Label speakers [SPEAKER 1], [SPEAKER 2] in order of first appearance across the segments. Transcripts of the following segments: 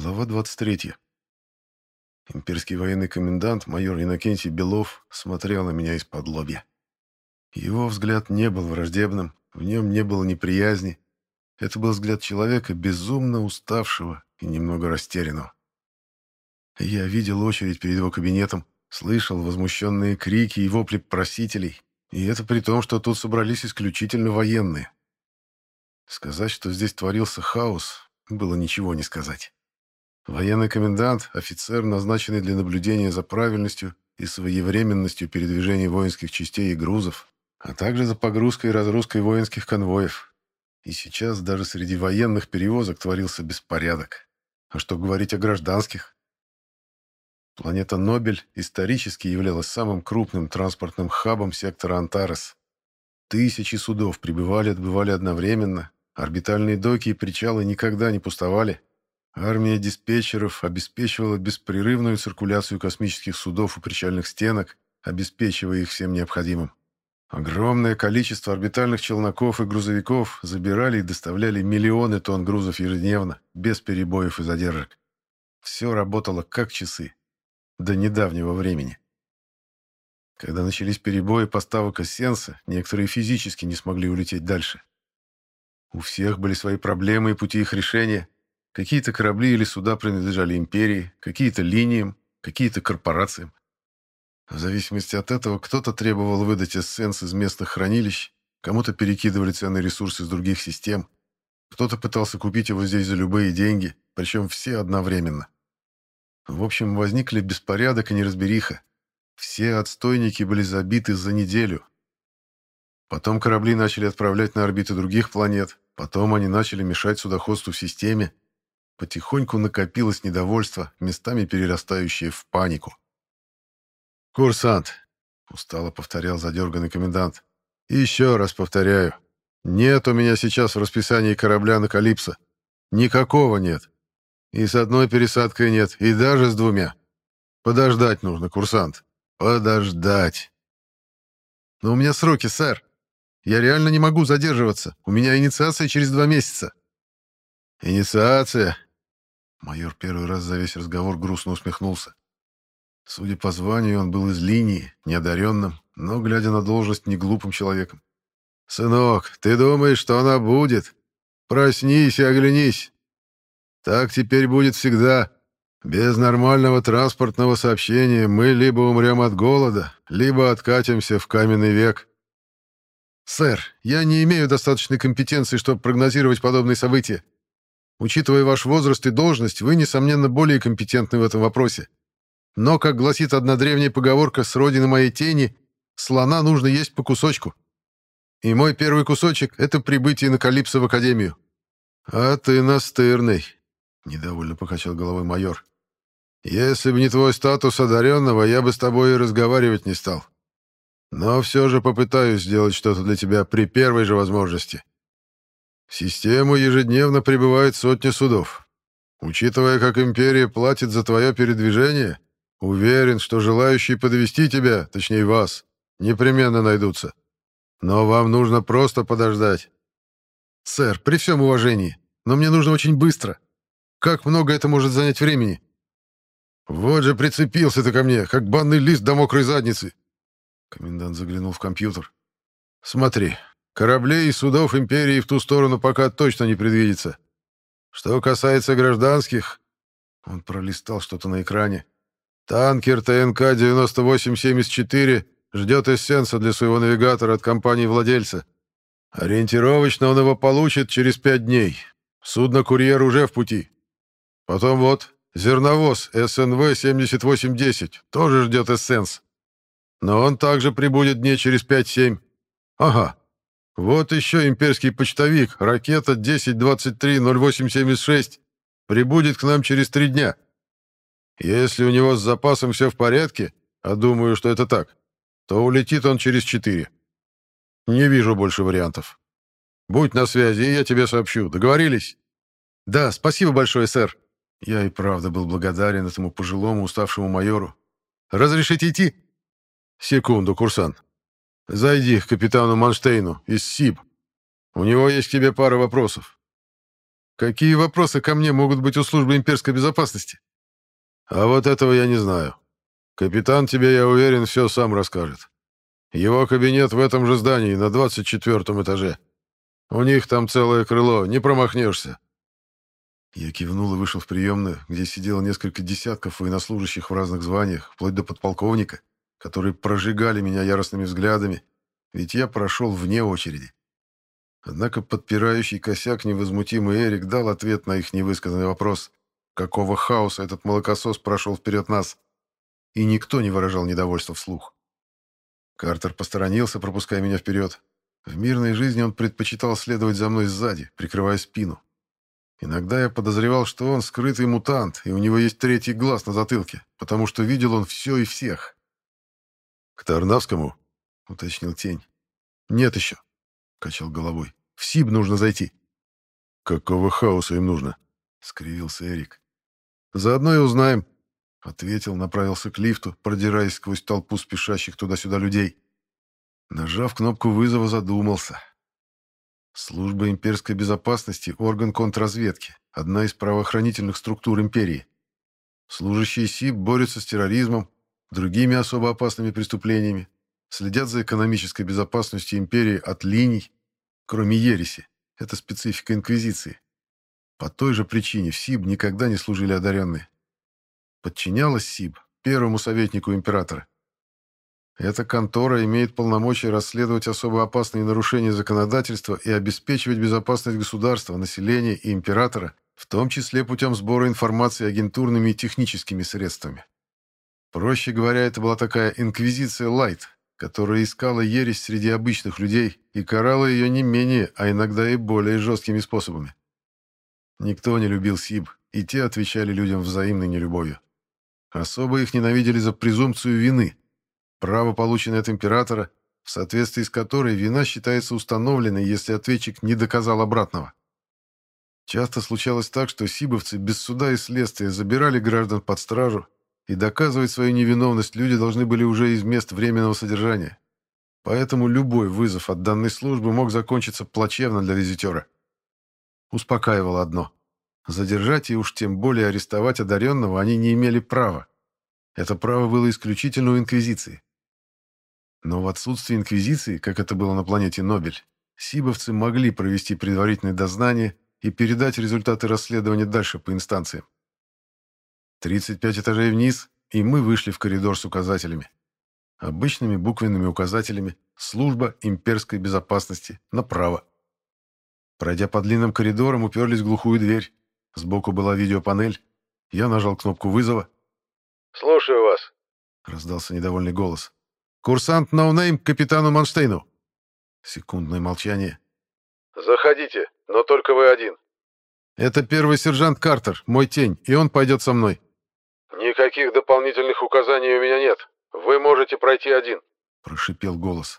[SPEAKER 1] Глава 23. Имперский военный комендант майор Иннокентий Белов смотрел на меня из-под лобья. Его взгляд не был враждебным, в нем не было неприязни. Это был взгляд человека, безумно уставшего и немного растерянного. Я видел очередь перед его кабинетом, слышал возмущенные крики и вопли просителей, и это при том, что тут собрались исключительно военные. Сказать, что здесь творился хаос, было ничего не сказать. Военный комендант — офицер, назначенный для наблюдения за правильностью и своевременностью передвижения воинских частей и грузов, а также за погрузкой и разгрузкой воинских конвоев. И сейчас даже среди военных перевозок творился беспорядок. А что говорить о гражданских? Планета Нобель исторически являлась самым крупным транспортным хабом сектора Антарес. Тысячи судов прибывали и отбывали одновременно, орбитальные доки и причалы никогда не пустовали. Армия диспетчеров обеспечивала беспрерывную циркуляцию космических судов у причальных стенок, обеспечивая их всем необходимым. Огромное количество орбитальных челноков и грузовиков забирали и доставляли миллионы тонн грузов ежедневно, без перебоев и задержек. Все работало как часы. До недавнего времени. Когда начались перебои поставок эссенса, некоторые физически не смогли улететь дальше. У всех были свои проблемы и пути их решения. Какие-то корабли или суда принадлежали империи, какие-то линиям, какие-то корпорациям. В зависимости от этого кто-то требовал выдать эссенс из местных хранилищ, кому-то перекидывали ценные ресурсы из других систем, кто-то пытался купить его здесь за любые деньги, причем все одновременно. В общем, возникли беспорядок и неразбериха. Все отстойники были забиты за неделю. Потом корабли начали отправлять на орбиты других планет, потом они начали мешать судоходству в системе. Потихоньку накопилось недовольство, местами перерастающее в панику. «Курсант», — устало повторял задерганный комендант, — «и еще раз повторяю, нет у меня сейчас в расписании корабля на Калипсо. Никакого нет. И с одной пересадкой нет, и даже с двумя. Подождать нужно, курсант. Подождать». «Но у меня сроки, сэр. Я реально не могу задерживаться. У меня инициация через 2 месяца». «Инициация?» Майор первый раз за весь разговор грустно усмехнулся. Судя по званию, он был из линии, неодаренным, но, глядя на должность, не глупым человеком. «Сынок, ты думаешь, что она будет? Проснись и оглянись. Так теперь будет всегда. Без нормального транспортного сообщения мы либо умрем от голода, либо откатимся в каменный век». «Сэр, я не имею достаточной компетенции, чтобы прогнозировать подобные события. Учитывая ваш возраст и должность, вы, несомненно, более компетентны в этом вопросе. Но, как гласит одна древняя поговорка с родины моей тени, слона нужно есть по кусочку. И мой первый кусочек — это прибытие на Калипсо в Академию». «А ты настырный», — недовольно покачал головой майор. «Если бы не твой статус одаренного, я бы с тобой и разговаривать не стал. Но все же попытаюсь сделать что-то для тебя при первой же возможности. В систему ежедневно прибывает сотни судов. Учитывая, как империя платит за твое передвижение, уверен, что желающие подвести тебя, точнее вас, непременно найдутся. Но вам нужно просто подождать». «Сэр, при всем уважении, но мне нужно очень быстро. Как много это может занять времени?» «Вот же прицепился ты ко мне, как банный лист до мокрой задницы». Комендант заглянул в компьютер. «Смотри, кораблей и судов империи в ту сторону пока точно не предвидится. Что касается гражданских...» Он пролистал что-то на экране. «Танкер ТНК-9874 ждет эссенса для своего навигатора от компании-владельца. Ориентировочно он его получит через 5 дней. Судно-курьер уже в пути. Потом вот зерновоз СНВ-7810 тоже ждет эссенс. Но он также прибудет дней через 5-7. Ага. Вот еще имперский почтовик, ракета 10-23-08-76, прибудет к нам через 3 дня. Если у него с запасом все в порядке, а думаю, что это так, то улетит он через 4. Не вижу больше вариантов. Будь на связи, и я тебе сообщу. Договорились?» «Да, спасибо большое, сэр». Я и правда был благодарен этому пожилому уставшему майору. «Разрешите идти?» «Секунду, курсант. Зайди к капитану Манштейну из СИБ. У него есть к тебе пара вопросов». Какие вопросы ко мне могут быть у службы имперской безопасности? А вот этого я не знаю. Капитан тебе, я уверен, все сам расскажет. Его кабинет в этом же здании, на 24-м этаже. У них там целое крыло, не промахнешься. Я кивнул и вышел в приемную, где сидело несколько десятков военнослужащих в разных званиях, вплоть до подполковника, которые прожигали меня яростными взглядами, ведь я прошел вне очереди. Однако подпирающий косяк невозмутимый Эрик дал ответ на их невысказанный вопрос, какого хаоса этот молокосос прошел вперед нас, и никто не выражал недовольства вслух. Картер посторонился, пропуская меня вперед. В мирной жизни он предпочитал следовать за мной сзади, прикрывая спину. Иногда я подозревал, что он скрытый мутант, и у него есть третий глаз на затылке, потому что видел он все и всех. «К Тарнавскому?» — уточнил Тень. «Нет еще», — качал головой. «В СИБ нужно зайти». «Какого хаоса им нужно?» — скривился Эрик. «Заодно и узнаем», — ответил, направился к лифту, продираясь сквозь толпу спешащих туда-сюда людей. Нажав кнопку вызова, задумался. Служба имперской безопасности — орган контрразведки, одна из правоохранительных структур империи. Служащие СИБ борются с терроризмом, другими особо опасными преступлениями, следят за экономической безопасностью империи от линий, кроме ереси. Это специфика инквизиции. По той же причине в СИБ никогда не служили одаренные. Подчинялась СИБ первому советнику императора. Эта контора имеет полномочия расследовать особо опасные нарушения законодательства и обеспечивать безопасность государства, населения и императора, в том числе путем сбора информации агентурными и техническими средствами. Проще говоря, это была такая инквизиция лайт, которая искала ересь среди обычных людей и карала ее не менее, а иногда и более жесткими способами. Никто не любил СИБ, и те отвечали людям взаимной нелюбовью. Особо их ненавидели за презумпцию вины, право, полученное от императора, в соответствии с которой вина считается установленной, если ответчик не доказал обратного. Часто случалось так, что сибовцы без суда и следствия забирали граждан под стражу, и доказывать свою невиновность люди должны были уже из мест временного содержания. Поэтому любой вызов от данной службы мог закончиться плачевно для визитера. Успокаивало одно. Задержать и уж тем более арестовать одаренного они не имели права. Это право было исключительно у Инквизиции. Но в отсутствие Инквизиции, как это было на планете Нобель, сибовцы могли провести предварительное дознание и передать результаты расследования дальше по инстанциям. 35 этажей вниз, и мы вышли в коридор с указателями. Обычными буквенными указателями «Служба имперской безопасности» направо. Пройдя по длинным коридорам, уперлись в глухую дверь. Сбоку была видеопанель. Я нажал кнопку вызова.
[SPEAKER 2] «Слушаю вас»,
[SPEAKER 1] — раздался недовольный голос. «Курсант Ноунейм к капитану Манштейну». Секундное молчание.
[SPEAKER 2] «Заходите, но только вы один».
[SPEAKER 1] «Это первый сержант Картер, мой тень, и он пойдет со мной».
[SPEAKER 2] «Никаких дополнительных указаний у меня нет. Вы можете пройти один»,
[SPEAKER 1] — прошипел голос.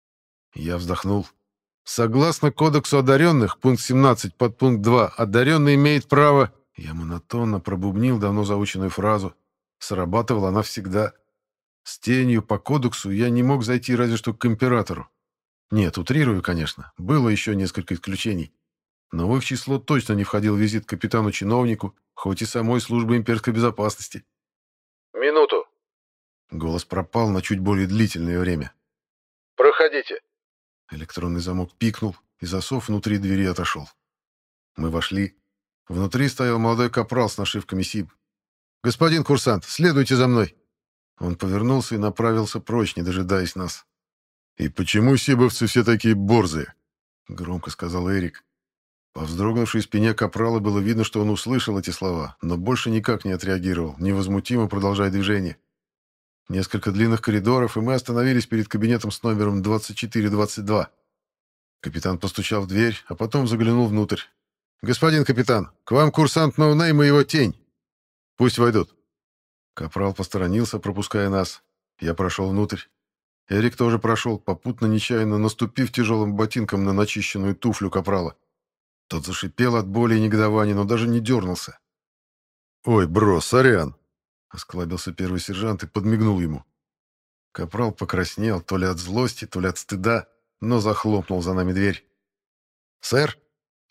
[SPEAKER 1] Я вздохнул. «Согласно Кодексу одаренных, пункт 17, подпункт 2, одаренный имеет право...» Я монотонно пробубнил давно заученную фразу. Срабатывала она всегда. С тенью по кодексу я не мог зайти разве что к императору. Нет, утрирую, конечно. Было еще несколько исключений. Но в их число точно не входил визит к капитану-чиновнику, хоть и самой службы имперской безопасности.
[SPEAKER 2] «Минуту.
[SPEAKER 1] Голос пропал на чуть более длительное время.
[SPEAKER 2] Проходите».
[SPEAKER 1] Электронный замок пикнул, и засов внутри двери отошел. Мы вошли. Внутри стоял молодой капрал с нашивками СИБ. «Господин курсант, следуйте за мной!» Он повернулся и направился прочь, не дожидаясь нас. «И почему сибовцы все такие борзые?» — громко сказал Эрик. По вздрогнувшей спине капрала было видно, что он услышал эти слова, но больше никак не отреагировал, невозмутимо продолжая движение. Несколько длинных коридоров, и мы остановились перед кабинетом с номером 2422. Капитан постучал в дверь, а потом заглянул внутрь. «Господин капитан, к вам курсант Ноунейм и его тень. Пусть войдут». Капрал посторонился, пропуская нас. Я прошел внутрь. Эрик тоже прошел, попутно нечаянно наступив тяжелым ботинком на начищенную туфлю капрала. Тот зашипел от боли и негодования, но даже не дернулся. «Ой, бро, сорян!» — осклабился первый сержант и подмигнул ему. Капрал покраснел то ли от злости, то ли от стыда, но захлопнул за нами дверь. «Сэр?»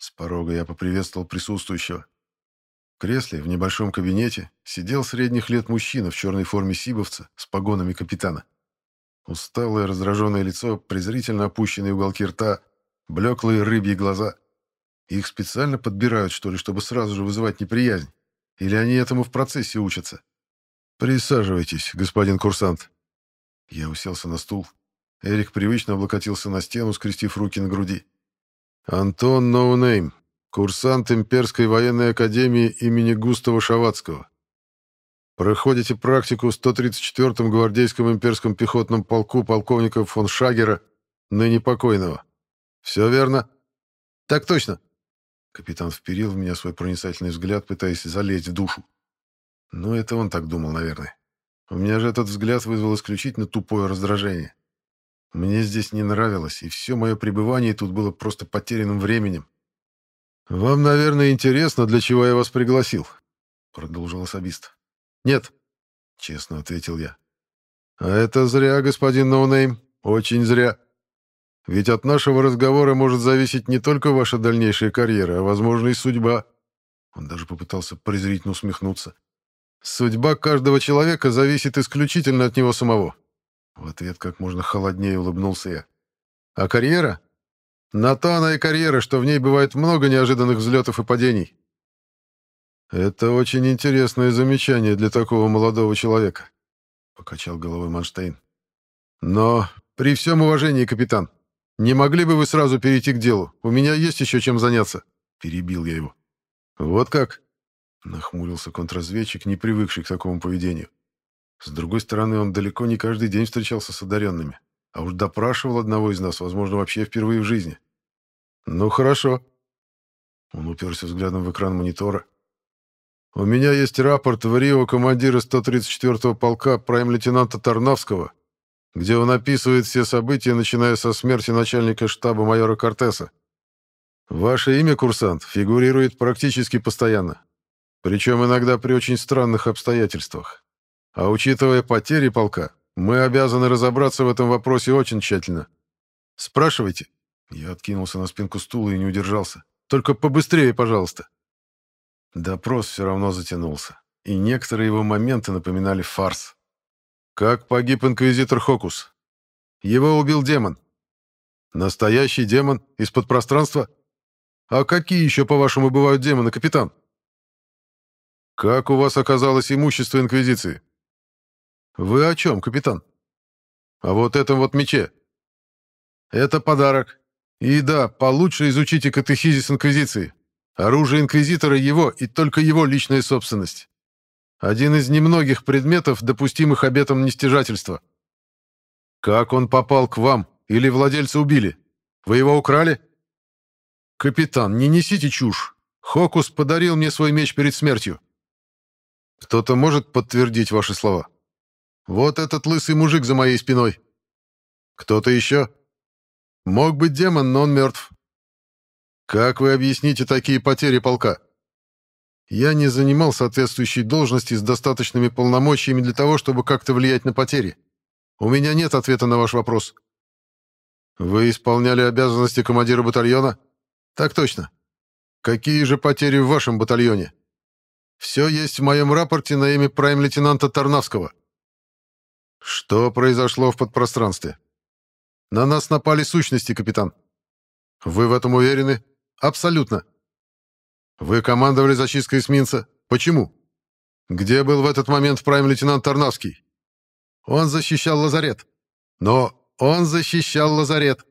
[SPEAKER 1] С порога я поприветствовал присутствующего. В кресле в небольшом кабинете сидел средних лет мужчина в черной форме сибовца с погонами капитана. Усталое раздраженное лицо, презрительно опущенные уголки рта, блеклые рыбьи глаза. Их специально подбирают, что ли, чтобы сразу же вызывать неприязнь? Или они этому в процессе учатся? «Присаживайтесь, господин курсант». Я уселся на стул. Эрик привычно облокотился на стену, скрестив руки на груди. «Антон Ноунейм, курсант Имперской военной академии имени Густава Шаватского. Проходите практику в 134-м гвардейском имперском пехотном полку полковника фон Шагера, ныне покойного. Все верно?» «Так точно». Капитан вперил в меня свой проницательный взгляд, пытаясь залезть в душу. Ну, это он так думал, наверное. У меня же этот взгляд вызвал исключительно тупое раздражение. Мне здесь не нравилось, и все мое пребывание тут было просто потерянным временем. «Вам, наверное, интересно, для чего я вас пригласил?» — продолжил особист. «Нет», — честно ответил я. «А это зря, господин Ноунейм, очень зря. Ведь от нашего разговора может зависеть не только ваша дальнейшая карьера, а, возможно, и судьба». Он даже попытался презрительно усмехнуться. «Судьба каждого человека зависит исключительно от него самого». В ответ как можно холоднее улыбнулся я. «А карьера? На то она и карьера, что в ней бывает много неожиданных взлетов и падений». «Это очень интересное замечание для такого молодого человека», — покачал головой Манштейн. «Но при всем уважении, капитан, не могли бы вы сразу перейти к делу? У меня есть еще чем заняться», — перебил я его. «Вот как?» — нахмурился контрразведчик, не привыкший к такому поведению. С другой стороны, он далеко не каждый день встречался с одаренными, а уж допрашивал одного из нас, возможно, вообще впервые в жизни. «Ну, хорошо». Он уперся взглядом в экран монитора. «У меня есть рапорт в Рио командира 134-го полка прайм-лейтенанта Тарнавского, где он описывает все события, начиная со смерти начальника штаба майора Кортеса. Ваше имя, курсант, фигурирует практически постоянно, причем иногда при очень странных обстоятельствах. А учитывая потери полка, мы обязаны разобраться в этом вопросе очень тщательно. Спрашивайте». Я откинулся на спинку стула и не удержался. «Только побыстрее, пожалуйста». Допрос все равно затянулся, и некоторые его моменты напоминали фарс. «Как погиб инквизитор Хокус?» «Его убил демон». «Настоящий демон? Из-под пространства? А какие еще, по-вашему, бывают демоны, капитан?» «Как у вас оказалось имущество инквизиции?» «Вы о чем, капитан?» «О вот этом вот мече». «Это подарок. И да, получше изучите катехизис инквизиции. Оружие инквизитора его и только его личная собственность. Один из немногих предметов, допустимых обетом нестяжательства. Как он попал к вам? Или владельца убили? Вы его украли?» «Капитан, не несите чушь. Хокус подарил мне свой меч перед смертью». «Кто-то может подтвердить ваши слова?» «Вот этот лысый мужик за моей спиной». «Кто-то еще?» «Мог быть демон, но он мертв». «Как вы объясните такие потери полка?» «Я не занимал соответствующей должности с достаточными полномочиями для того, чтобы как-то влиять на потери. У меня нет ответа на ваш вопрос». «Вы исполняли обязанности командира батальона?» «Так точно». «Какие же потери в вашем батальоне?» «Все есть в моем рапорте на имя прайм-лейтенанта Тарнавского». «Что произошло в подпространстве?» «На нас напали сущности, капитан». «Вы в этом уверены?» «Абсолютно». «Вы командовали зачисткой эсминца. Почему?» «Где был в этот момент прайм-лейтенант Тарнавский?» «Он защищал лазарет». «Но он защищал лазарет».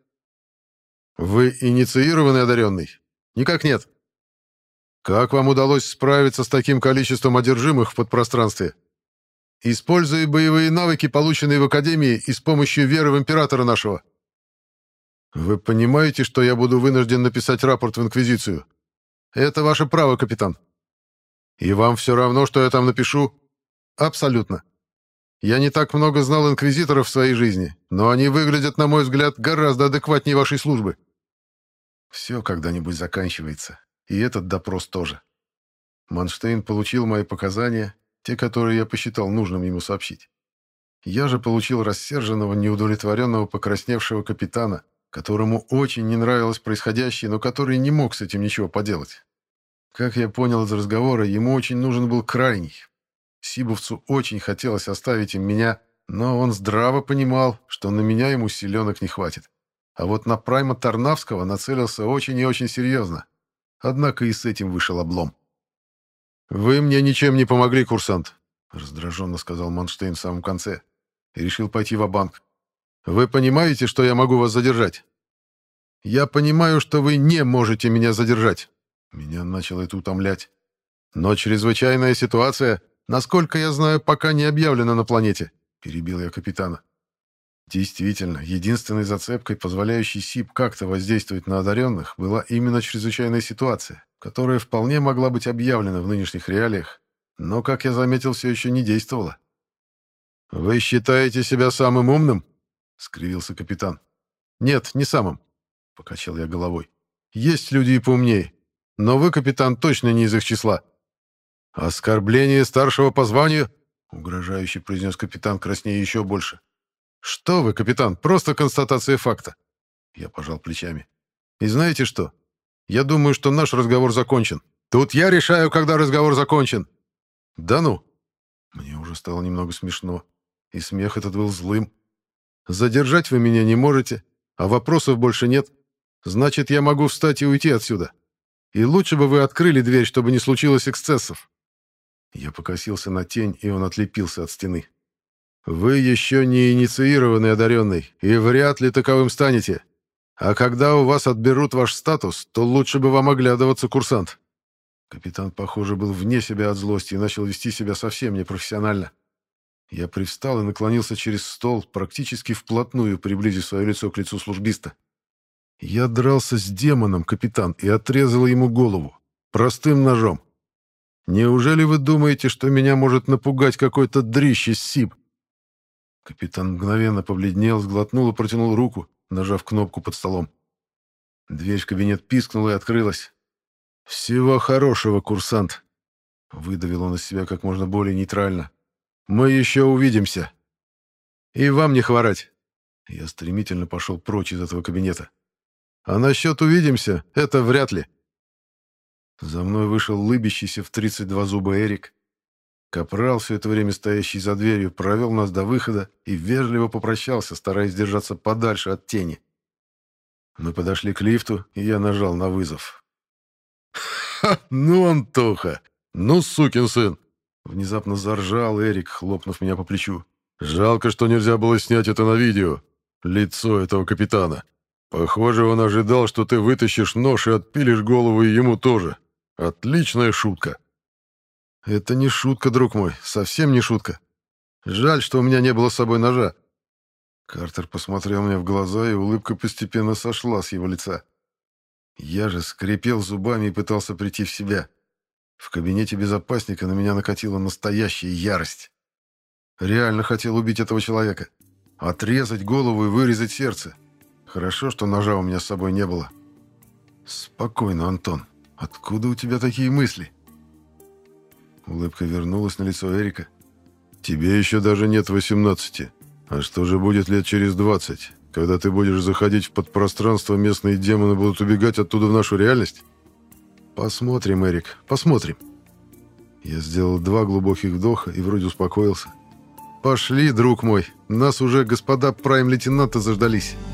[SPEAKER 1] «Вы инициированный одаренный?» «Никак нет». «Как вам удалось справиться с таким количеством одержимых в подпространстве?» «Используя боевые навыки, полученные в Академии, и с помощью веры в императора нашего». «Вы понимаете, что я буду вынужден написать рапорт в Инквизицию?» «Это ваше право, капитан». «И вам все равно, что я там напишу?» «Абсолютно. Я не так много знал инквизиторов в своей жизни, но они выглядят, на мой взгляд, гораздо адекватнее вашей службы». Все когда-нибудь заканчивается, и этот допрос тоже. Манштейн получил мои показания, те, которые я посчитал нужным ему сообщить. Я же получил рассерженного, неудовлетворенного, покрасневшего капитана, которому очень не нравилось происходящее, но который не мог с этим ничего поделать. Как я понял из разговора, ему очень нужен был крайний. Сибовцу очень хотелось оставить им меня, но он здраво понимал, что на меня ему силенок не хватит. А вот на Прайма Тарнавского нацелился очень и очень серьезно. Однако и с этим вышел облом. «Вы мне ничем не помогли, курсант», — раздраженно сказал Манштейн в самом конце, и решил пойти ва-банк. «Вы понимаете, что я могу вас задержать?» «Я понимаю, что вы не можете меня задержать». Меня начало это утомлять. «Но чрезвычайная ситуация, насколько я знаю, пока не объявлена на планете», — перебил я капитана. Действительно, единственной зацепкой, позволяющей СИП как-то воздействовать на одаренных, была именно чрезвычайная ситуация, которая вполне могла быть объявлена в нынешних реалиях, но, как я заметил, все еще не действовала. «Вы считаете себя самым умным?» — скривился капитан. «Нет, не самым», — покачал я головой. «Есть люди и поумнее, но вы, капитан, точно не из их числа». «Оскорбление старшего по званию?» — угрожающе произнес капитан, краснея еще больше. «Что вы, капитан, просто констатация факта». Я пожал плечами. «И знаете что? Я думаю, что наш разговор закончен. Тут я решаю, когда разговор закончен». «Да ну!» Мне уже стало немного смешно, и смех этот был злым. «Задержать вы меня не можете, а вопросов больше нет. Значит, я могу встать и уйти отсюда. И лучше бы вы открыли дверь, чтобы не случилось эксцессов». Я покосился на тень, и он отлепился от стены. «Вы еще не инициированный одаренный, и вряд ли таковым станете. А когда у вас отберут ваш статус, то лучше бы вам оглядываться, курсант». Капитан, похоже, был вне себя от злости и начал вести себя совсем непрофессионально. Я привстал и наклонился через стол, практически вплотную приблизив свое лицо к лицу службиста. «Я дрался с демоном, капитан, и отрезал ему голову. Простым ножом. Неужели вы думаете, что меня может напугать какой-то дрищ из СИБ?» Капитан мгновенно побледнел, сглотнул и протянул руку, нажав кнопку под столом. Дверь в кабинет пискнула и открылась. «Всего хорошего, курсант!» — выдавил он из себя как можно более нейтрально. «Мы еще увидимся!» «И вам не хворать!» Я стремительно пошел прочь из этого кабинета. «А насчет увидимся — это вряд ли!» За мной вышел лыбящийся в 32 зуба Эрик. Капрал, все это время стоящий за дверью, провел нас до выхода и вежливо попрощался, стараясь держаться подальше от тени. Мы подошли к лифту, и я нажал на вызов. «Ха! Ну, Антоха! Ну, сукин сын!» Внезапно заржал Эрик, хлопнув меня по плечу. «Жалко, что нельзя было снять это на видео. Лицо этого капитана. Похоже, он ожидал, что ты вытащишь нож и отпилишь голову и ему тоже. Отличная шутка!» «Это не шутка, друг мой, совсем не шутка. Жаль, что у меня не было с собой ножа». Картер посмотрел мне в глаза, и улыбка постепенно сошла с его лица. Я же скрипел зубами и пытался прийти в себя. В кабинете безопасника на меня накатила настоящая ярость. Реально хотел убить этого человека. Отрезать голову и вырезать сердце. Хорошо, что ножа у меня с собой не было. «Спокойно, Антон. Откуда у тебя такие мысли?» Улыбка вернулась на лицо Эрика. «Тебе еще даже нет 18. А что же будет лет через 20, когда ты будешь заходить в подпространство, местные демоны будут убегать оттуда в нашу реальность?» «Посмотрим, Эрик, посмотрим». Я сделал 2 глубоких вдоха и вроде успокоился. «Пошли, друг мой, нас уже господа прайм-лейтенанты заждались».